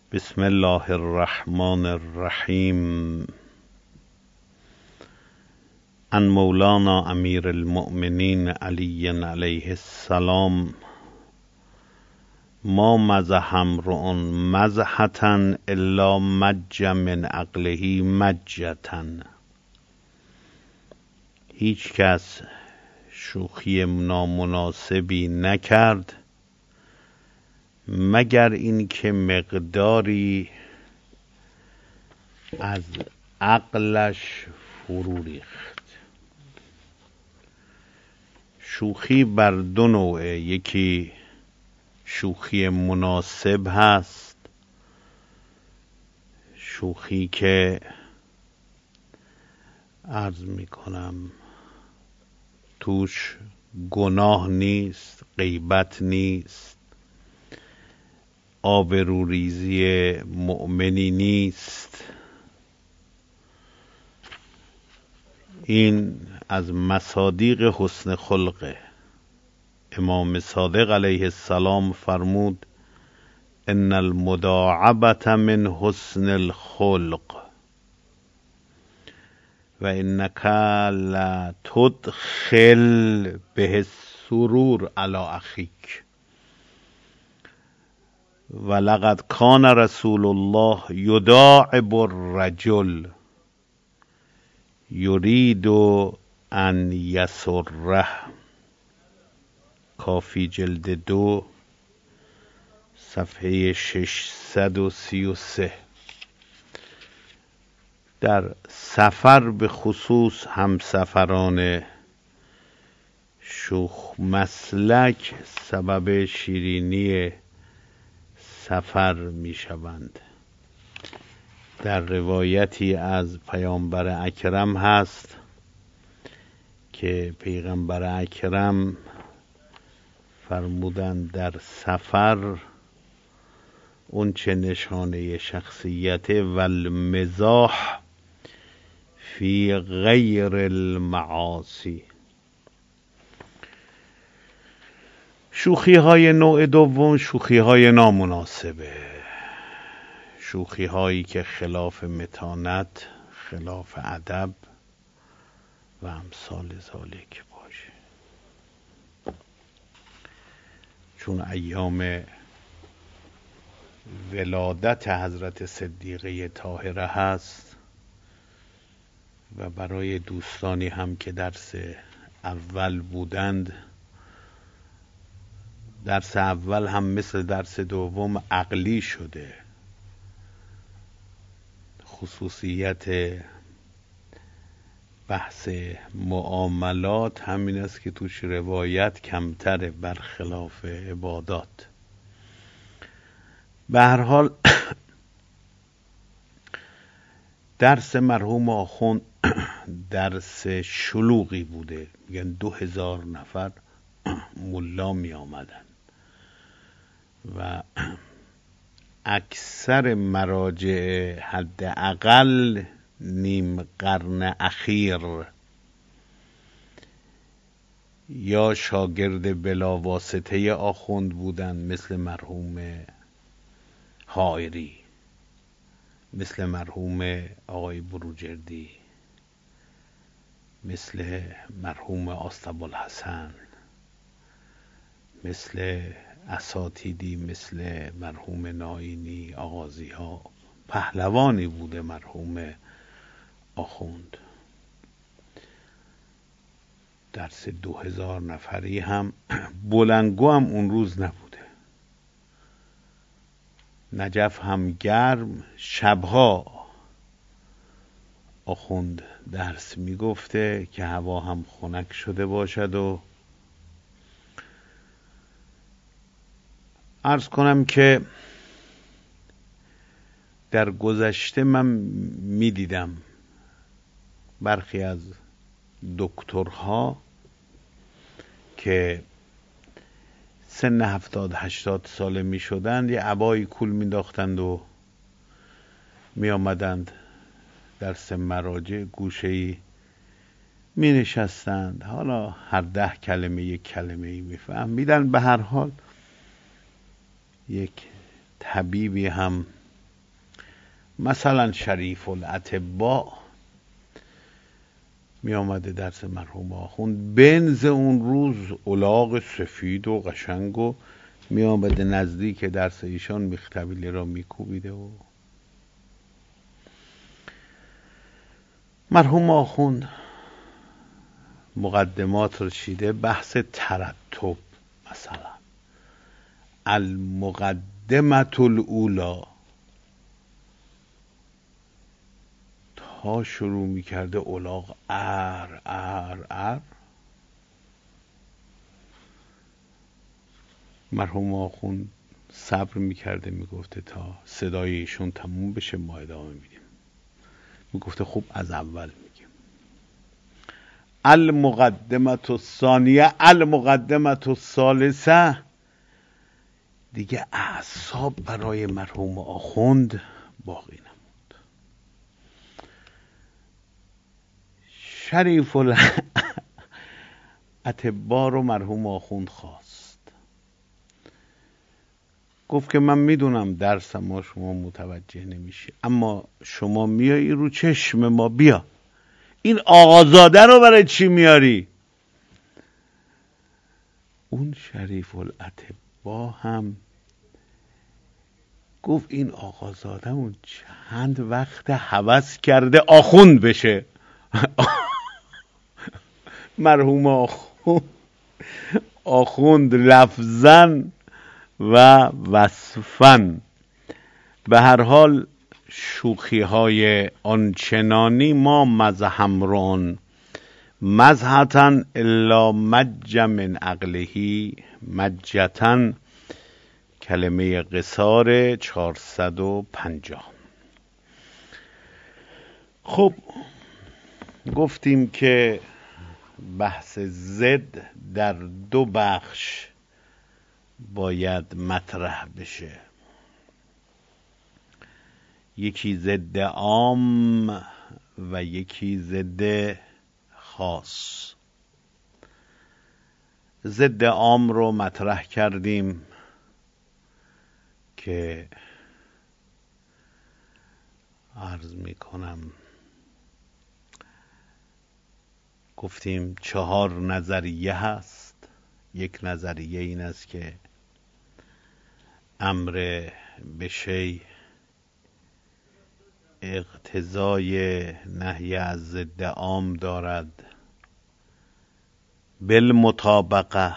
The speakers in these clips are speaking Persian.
بسم الله الرحمن الرحیم. عن مولانا امیر المؤمنین علی علیه السلام: ما مزح امرؤ مزحة الا مج من عقله مجة. هیچ کس شوخی نامناسبی نکرد مگر اینکه مقداری از عقلش فرو ریخت. شوخی بر دو نوعه، یکی شوخی مناسب هست، شوخی که عرض میکنم توش گناه نیست، غیبت نیست، آبروریزی مؤمنی نیست. این از مصادیق حسن خلقه. امام صادق علیه السلام فرمود: ان المداعبة من حسن الخلق و انک لتدخل به السرور علی اخیک. ولقد کان رسول الله یداعب الرجل یرید ان یسره. کافی جلد 2 صفحه 633. در سفر به خصوص همسفران شوخ مسلک سبب شیرینی سفر می شوند. در روایتی از پیامبر اکرم هست که پیغمبر اکرم فرمودند در سفر اون چه نشانه شخصیت والمزاح فی غیر المعاصی. شوخی های نوع دوم شوخی های نامناسبه، شوخی هایی که خلاف متانت، خلاف ادب و امثال ذالک باشه. چون ایام ولادت حضرت صدیقه طاهره هست و برای دوستانی هم که درس اول بودند، درس اول هم مثل درس دوم عقلی شده. خصوصیت بحث معاملات همین است که توش روایت کمتره برخلاف عبادات. به هر حال درس مرحوم آخوند درس شلوغی بوده. میگن 2000 نفر ملا می آمدن و اکثر مراجع حداقل نیم قرن اخیر یا شاگرد بلاواسطه آخوند بودند، مثل مرحوم حائری، مثل مرحوم آقای بروجردی، مثل مرحوم آستابالحسن، مثل اساتیدی مثل مرحوم ناینی، آغازی ها. پهلوانی بوده مرحوم آخوند. درس 2000 نفری هم بلنگو هم اون روز نبوده. نجف هم گرم، شبها آخوند درس میگفته که هوا هم خنک شده باشد. و عرض کنم که در گذشته من میدیدم برخی از دکترها که سن 70-80 ساله می شدند، یه عبایی کول می داختند و می آمدند درس مراجع گوشه‌ای می نشستند. حالا هر 10 کلمه یک کلمه ای می فهمیدن. به هر حال یک طبیبی هم مثلا شریف الاتباع می آمده درس مرحوم آخوند، بنز اون روز الاغ سفید و قشنگ و می آمده نزدیک درس ایشان میختبیله را میکوبیده و مرحوم آخوند مقدمات رو چیده، بحث ترتب مثلا المقدمة الاولی تا شروع میکرده الاغ ار مرحوم آخوند صبر میکرده، میگفته تا صدای ایشون تموم بشه ما ادامه میدیم. میگفته خوب از اول میگیم. المقدمة الثانیه المقدمة الثالثه، دیگه اعصاب برای مرحوم آخوند باقی نموند. شریف الاتباع رو مرحوم آخوند خواست، گفت که من میدونم درسم ما شما متوجه نمیشی، اما شما میایی رو چشم ما، بیا این آقازاده رو برای چی میاری؟ اون شریف الاتباع هم گفت این آقازاده‌مون چند وقت هوس کرده آخوند بشه. مرحوم آخوند لفظاً و وصفاً به هر حال شوخی های آنچنانی ما مزحمرون مزحتن الا مج من عقلهی مجتن، کلمه قصار 450. خب گفتیم که بحث ضد در دو بخش باید مطرح بشه، یکی ضد عام و یکی ضد خاص. ضد عام رو مطرح کردیم که عرض می کنم گفتیم 4 نظریه هست. یک نظریه این است که امر به شیء اقتضای نهی از ضد عام دارد بالمطابقه.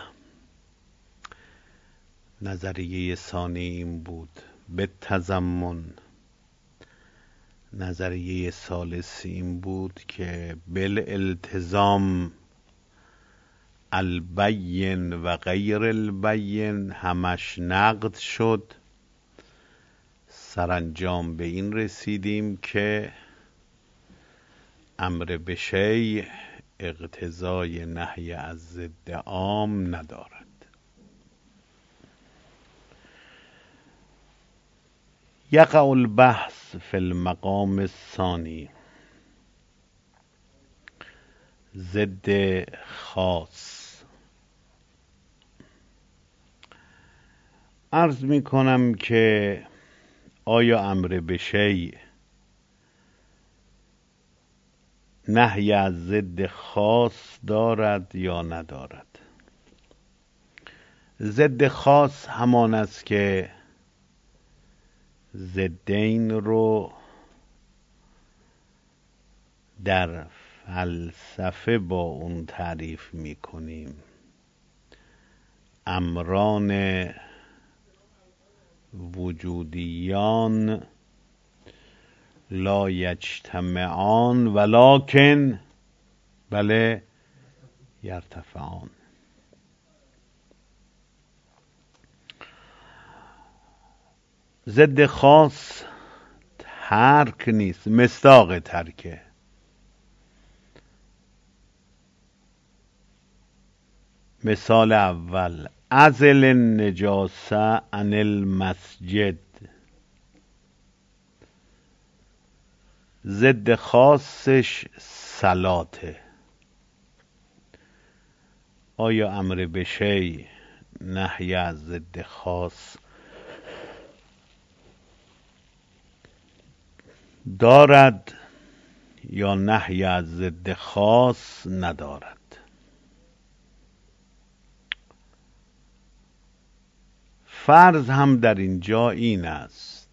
نظریه ثانی این بود بالتضمن. نظریه ثالث این بود که بالالتزام، البین و غیر البین همش نقد شد. سرانجام به این رسیدیم که امر به شیء اقتضای نهی از ضد عام ندارد. یقع البحث فی المقام الثانی، ضد خاص. عرض می کنم که آیا امر به شیء نهی از ضد خاص دارد یا ندارد؟ ضد خاص همان است که ضدین رو در فلسفه با اون تعریف می کنیم. امران وجودیان لا یجتمعان ولکن بله یرتفعان. ضد خاص ترک نیست، مصداق ترکه. مثال اول ازل النجاسه عن المسجد، ضد خاصش صلاته. آیا امر به شیء نهی از ضد خاص دارد یا نهی از ضد خاص ندارد. فرض هم در اینجا این است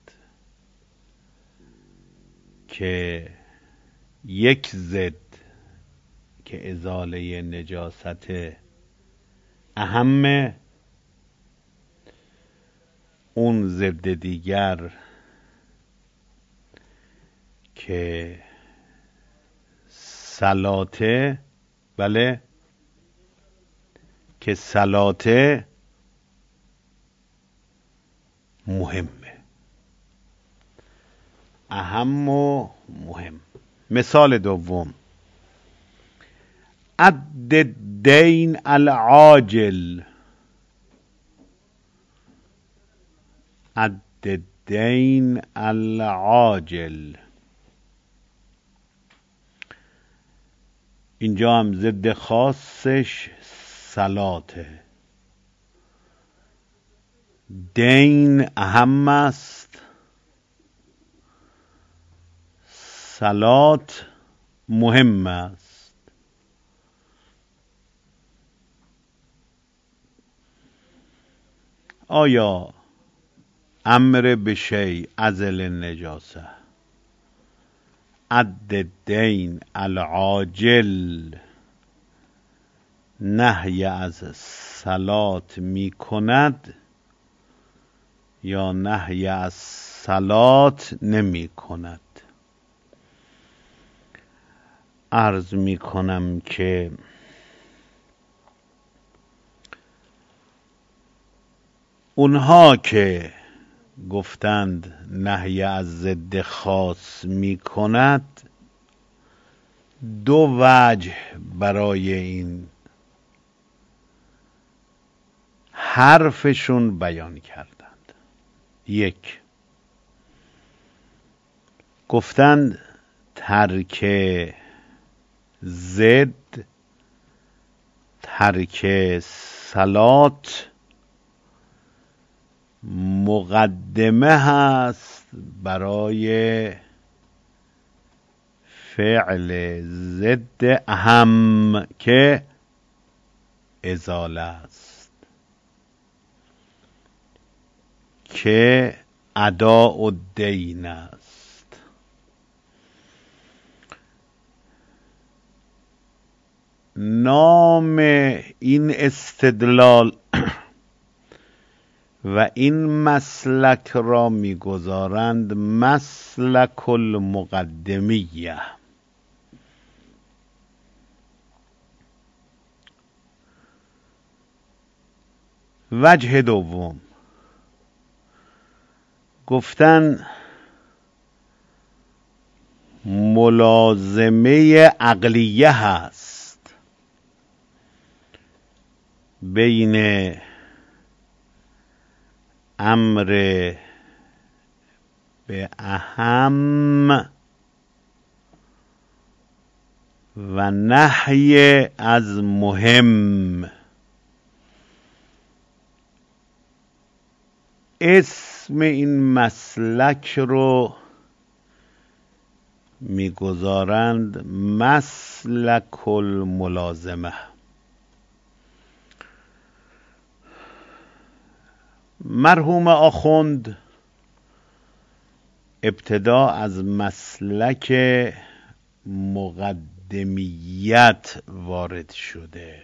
که یک ضد که ازاله نجاست اهمه، اون ضد دیگر که صلاته، بله، که صلاته مهمه، اهم و مهم. مثال دوم، عد الدین العاجل، عد الدین العاجل. اینجا هم ضد خاصش صلاته. دین اهم است، صلات مهم است. آیا امر به شیء ازل النجاسه، عد الدین العاجل، نهی از صلات می کند یا نهی از صلات نمی کند؟ عرض می کنم که اونها که گفتند نهی از ضد خاص می کند، دو وجه برای این حرفشون بیان کردند. یک، گفتند ترک ضد، ترک صلات مقدمه هست برای فعل ضد اهم که ازاله است، که اداء الدین است. نام این استدلال و این مسلک را میگذارند مسلک المقدمیه. وجه دوم، گفتن ملازمه عقلیه هست بین امر به اهم و نهی از مهم. اسم این مسلک رو میگذارند مسلک الملازمه. مرحوم آخوند ابتدا از مسلک مقدمیت وارد شده.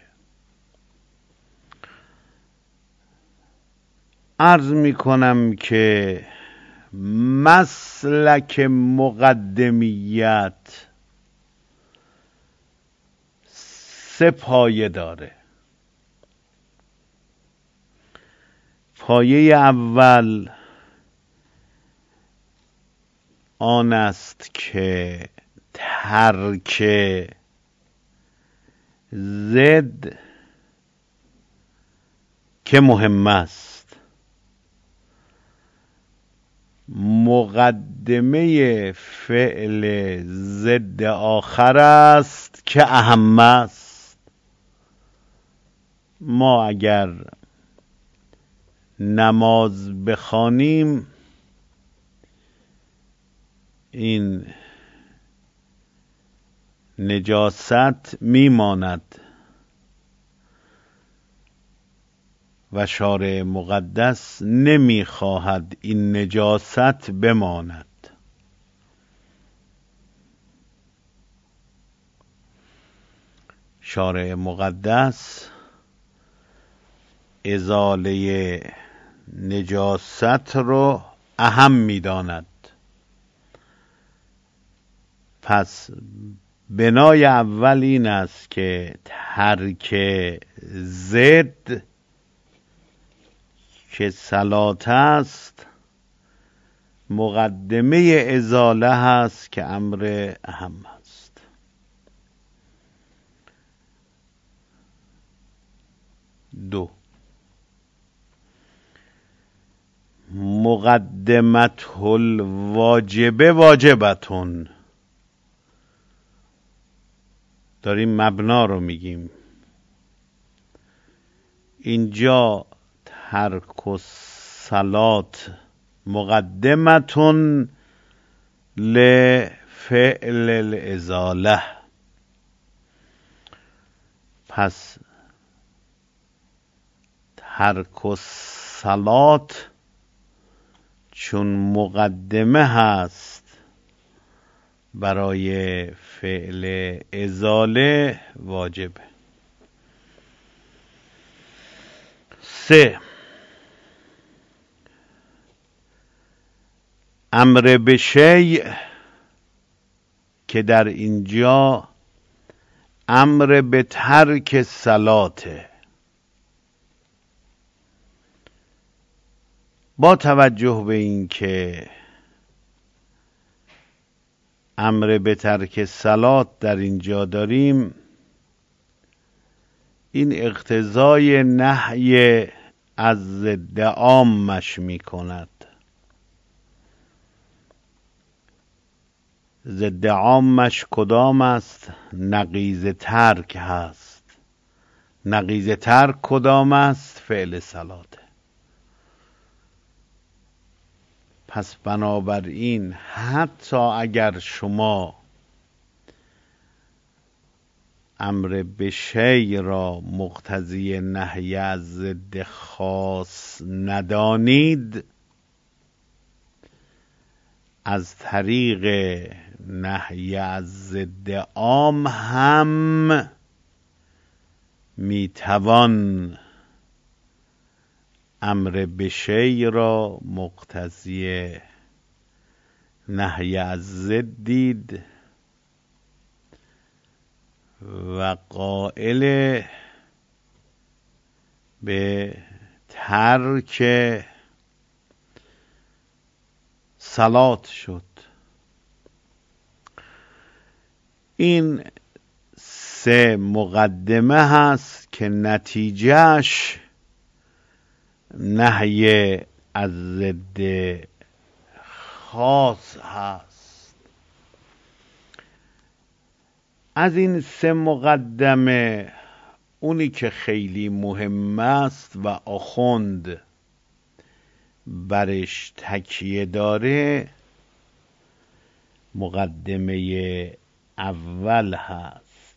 عرض می کنم که مسلک مقدمیت سه پایه داره. پایه اول آن است که ترک ضد که مهم است مقدمه فعل ضد آخر است که اهم است. ما اگر نماز بخوانیم این نجاست میماند و شارع مقدس نمیخواهد این نجاست بماند. شارع مقدس ازاله نجاست رو اهم میداند. پس بنای اول این است که ترک ضد که صلات است مقدمه ازاله هست که امر اهم است. دو، مقدمت الواجبه واجبتون. داریم مبنا رو میگیم. اینجا ترک الصلات مقدمتون لفعل الازاله. پس ترک الصلات چون مقدمه هست برای فعل ازاله واجبه. 3، امر به شیء که در اینجا امر به ترک صلاته. با توجه به این که امر به ترک صلات در اینجا داریم، این اقتضای نهی از ضد عامش می کند. ضد عامش کدام است؟ نقیض ترک هست. نقیض ترک کدام است؟ فعل صلاته. پس بنابراین حتی اگر شما امر به شیء را مقتضی نهی از ضد خاص ندانید، از طریق نهی از ضد عام هم میتوان امر به شیء را مقتضی نهی از ضد دید و قائل به ترک صلات شد. این 3 مقدمه هست که نتیجهش نهی از ضد خاص هست. از این 3 مقدمه اونی که خیلی مهم است و آخوند برش تکیه داره مقدمه اول هست.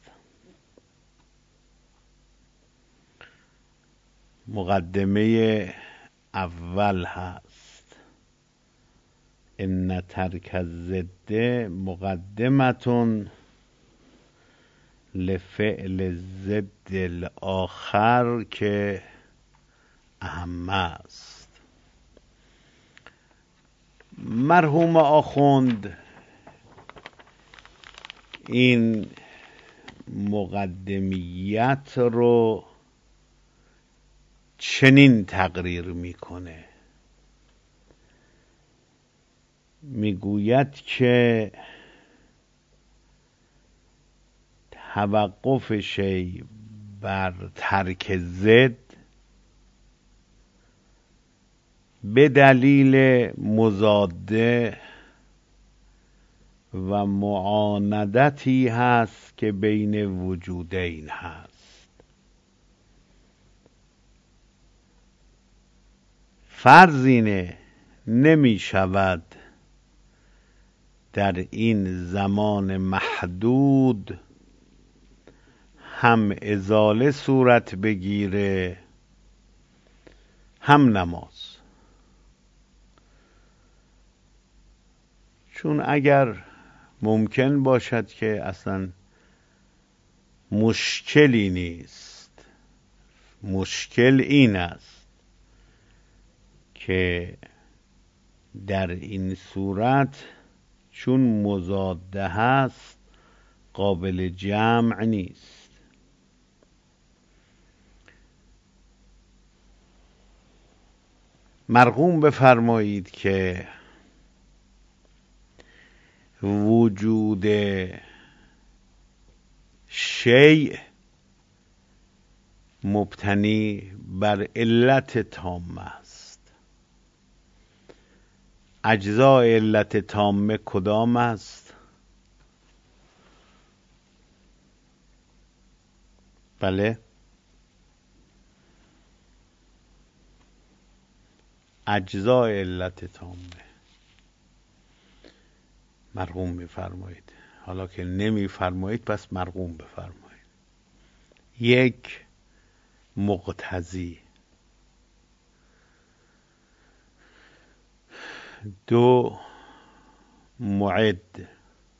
مقدمه اول هست ان ترک الضد مقدمتون لفعل ضد الاخر که اهم است. مرحوم آخوند این مقدمیت رو چنین تقریر میکنه، میگوید که توقف شیء بر ترک ضد به دلیل مضاده و معاندتی هست که بین وجودین هست. فرض اینه نمی شود در این زمان محدود هم ازاله صورت بگیره هم نماز. چون اگر ممکن باشد که اصلا مشکلی نیست، مشکل این است که در این صورت چون مضاده هست قابل جمع نیست. مرغوم بفرمایید که وجود شیء مبتنی بر علت تامه است. اجزای علت تامه کدام است؟ بله، اجزای علت تامه. مرغوم می‌فرمایید. حالا که نمی‌فرمایید پس مرغوم بفرمایید. یک، مقتضی. دو، معد.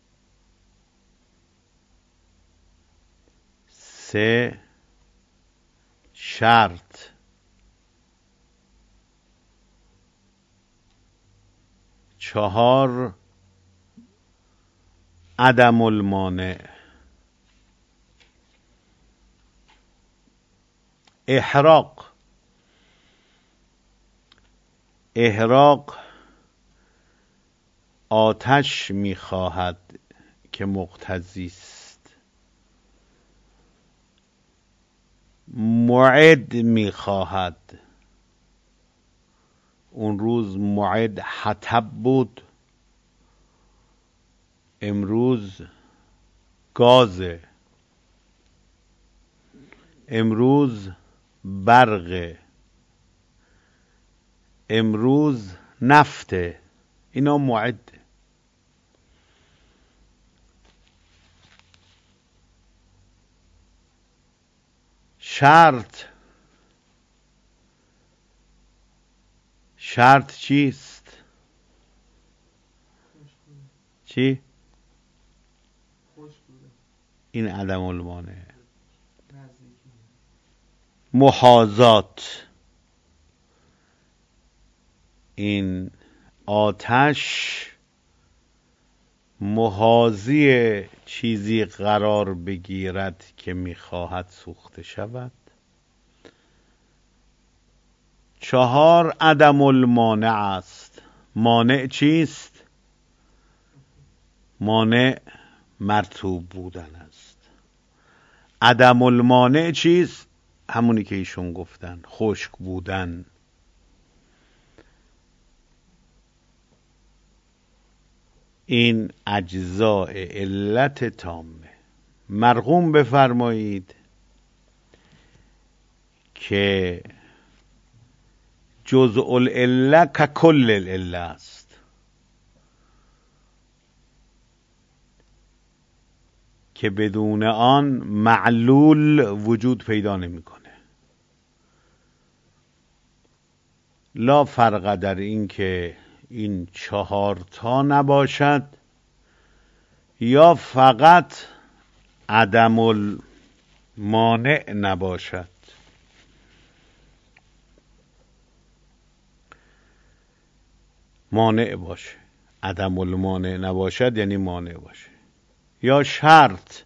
سه، شرط. چهار، عدم المانع. احراق. احراق آتش می‌خواهد که مقتضی است. معد می‌خواهد. اون روز معد حطب بود، امروز گازه. امروز برق. امروز نفته. اینا معد. شرط. شرط چیست؟ چی؟ این عدم المانع. محاذات. این آتش محاذی چیزی قرار بگیرد که میخواهد سوخته شود. چهار، عدم المانع است. مانع چیست؟ مانع مرطوب بودن است. عدم المانع چیست؟ همونی که ایشون گفتن، خشک بودن. این اجزای علت تامه. مرغوم بفرمایید که جزء العله که کل العله است، که بدون آن معلول وجود پیدا نمی‌کنه. لا فرق در این که این 4 تا نباشد یا فقط عدم المانع نباشد. مانع باشه. عدم المانع نباشد یعنی مانع باشه. یا شرط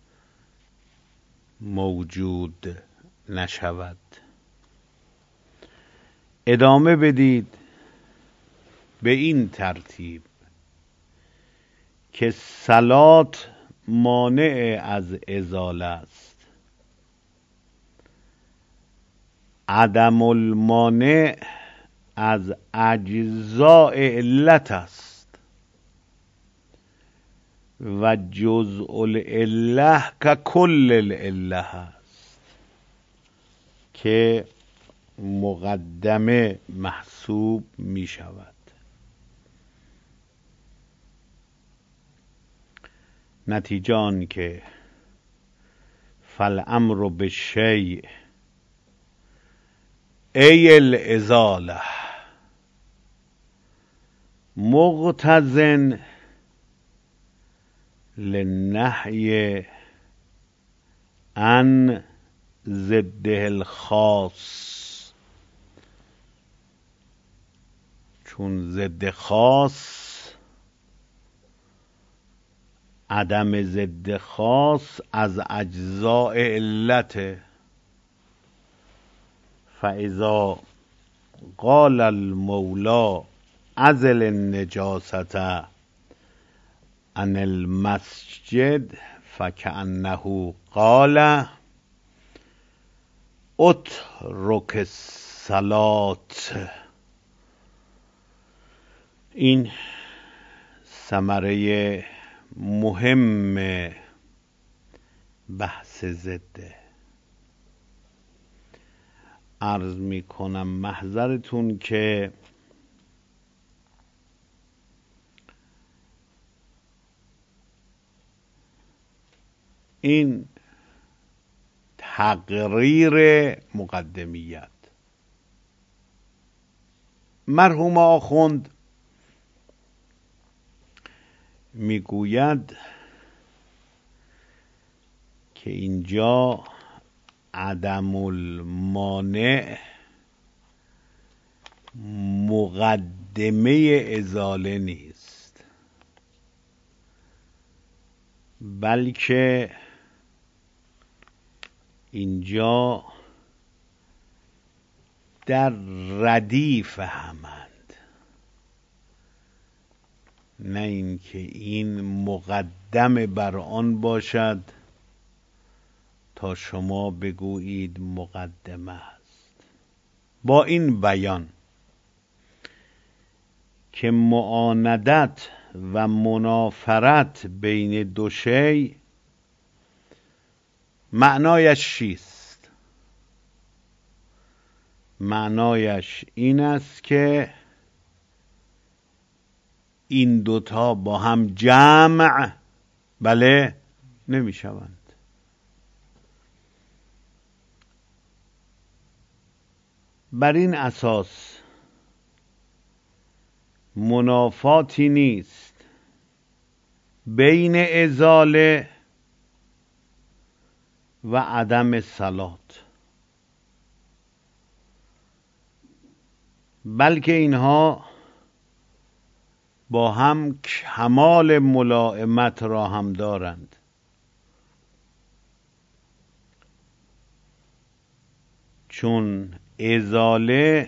موجود نشود. ادامه بدید به این ترتیب که صلات مانع از ازاله است، عدم المانع از اجزاء علت است و جزء العله که کل العله است که مقدمه محسوب می شود. نتیجه آن که فالامر بالشیء ای الازاله مقتضٍ للنهی عن ضده الخاص، چون ضد خاص، عدم ضد خاص از اجزاء علت. فاذا قال المولی ازل النجاسة عن المسجد فکأنه قال اترک الصلاة. این ثمره مهم بحث ضده. عرض می کنم محضرتون که این تقریر مقدمیت. مرحوم آخوند میگوید که اینجا عدم المانع مقدمه ازاله نیست، بلکه اینجا در ردیف همند، نه اینکه این مقدم بر آن باشد تا شما بگویید مقدمه است. با این بیان که معاندت و منافرت بین دو شی معنایش چیست؟ معنایش این است که این دوتا با هم جمع بله نمی شوند. بر این اساس منافاتی نیست بین ازاله و عدم صلات، بلکه اینها با هم کمال ملائمت را هم دارند. چون ازاله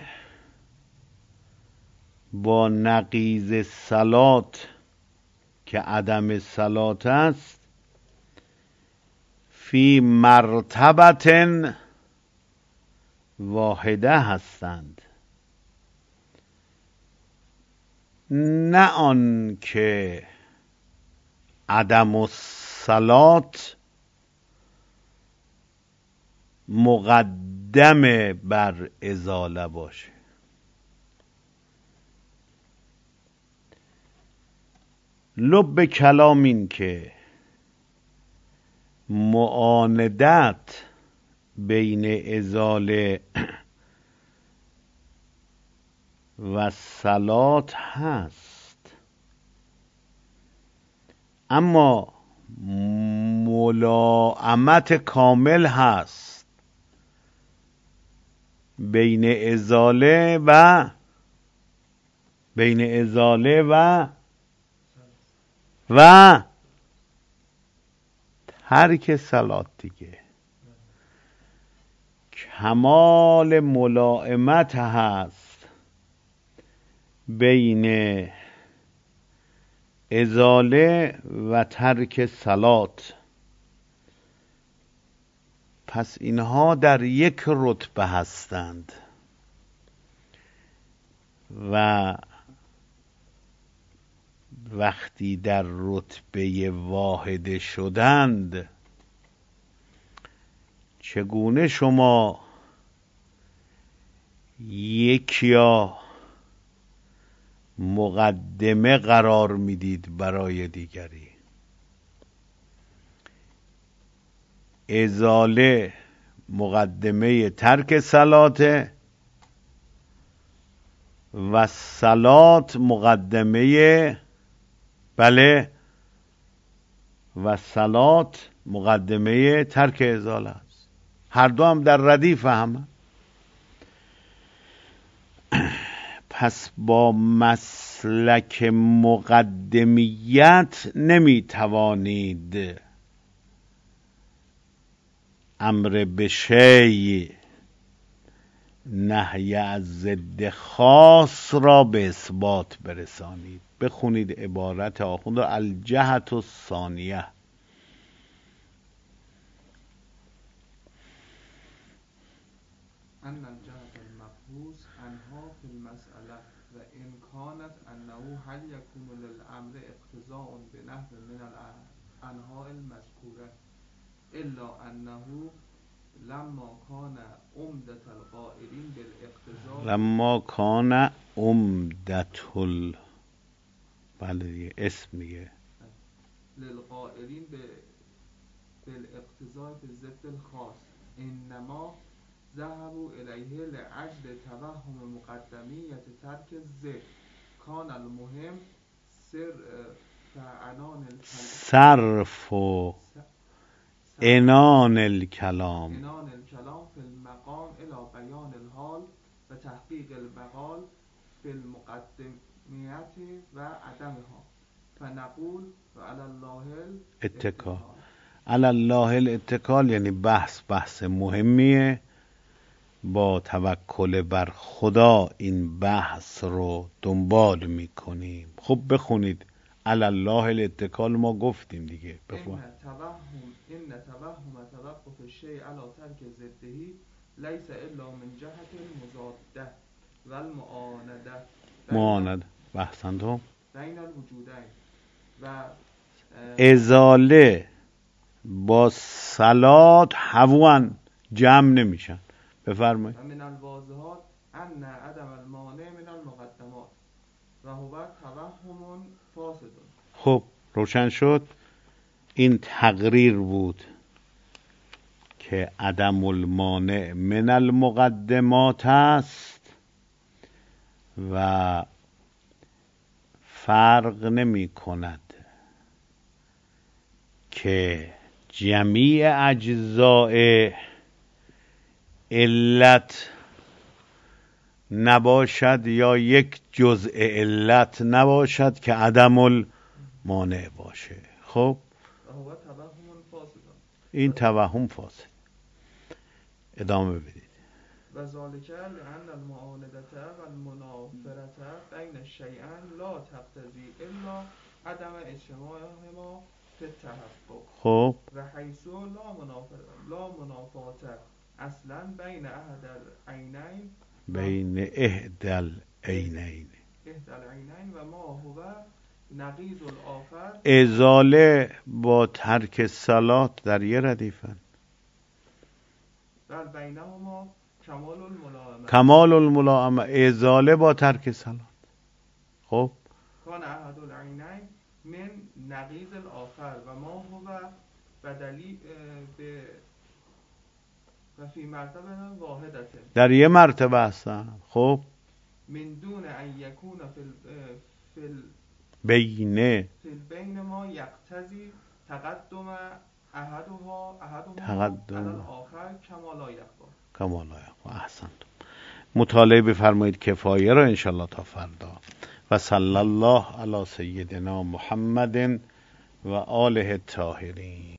با نقیض صلات که عدم صلات است فی مرتبة واحده هستند، نه آن که عدم الصلات مقدم بر ازاله باشه. لب کلام این که معاندت بین ازاله و صلات هست، اما ملائمت کامل هست بین ازاله و ترک صلات دیگه. کمال ملائمت هست بین ازاله و ترک صلات. پس اینها در یک رتبه هستند و وقتی در رتبه واحده شدند، چگونه شما یکیا مقدمه قرار میدید برای دیگری؟ ازاله مقدمه ترک صلاته و صلات مقدمه و صلات مقدمه ترک ازاله است. هر دو هم در ردیف هم. پس با مسلک مقدمیت نمی توانید امر به شیء نهی از ضد خاص را به اثبات برسانید. بخونید عبارت آخوند الجهت الثانیه. ان الجهت المبحوث عنها في المسألة و ان كانت انه هل يكون للامر اقتضاء بنحو من الانحاء المذكورة الا انه لما كان عمدة القائلين بالاقتضاء بله اسم دیگه للقائلين بالاقتضاء في ضد الخاص انما ذهبوا الیه لأجل توهم مقدمیت ترک الضد کان المهم صرف و عنان الکلام فی المقام الى بیان الحال و تحقیق المقال فی المقدمیت و عدمها فنقول و علی الله الاتکال. علی الله الاتکال یعنی بحث مهمیه، با توکل بر خدا این بحث رو دنبال میکنیم. خب بخونید علی الله الاتکال. ما گفتیم دیگه. ان توهم توقف الشیء علی ترک ضده لیس الا من جهت المضاده و المعانده بحثندم بین الوجودین و ازاله با صلات هوان جمع نمیشن. بفرمایید. من الواضحات ان عدم المانع من المقدمات و هو توهم فاسد. خب روشن شد. این تقریر بود که عدم المانع من المقدمات است و فرق نمی کند که جمیع اجزاء علت نباشد یا یک جزء علت نباشد که عدم المانع باشه. خب این توهم فاسد. ادامه بدید. و ذالک لأن المعاندة و المنافرة بین الشیئین لا تقتضی الا عدم اجتماعهما فی التحقق. خب و حیث لا منافات اصلا بین احد العینین و ما هو نقیض الآخر. ازاله با ترک صلات در یه ردیفن. بل بینهما کمال الملائمه. ازاله با ترک صلات. خب کان احد العینین من نقیض الآخر و ما هو بدلی و فی مرتبه واحدة. در یه مرتبه هستن. خب من دون ان یکون فی بین ما یقتضی تقدم احدهما تقدم علی الآخر کما لا یخفی. احسنتم. مطالعه بفرمایید کفایه را انشالله تا فردا. و صلی الله علی سیدنا محمد و آله الطاهرین.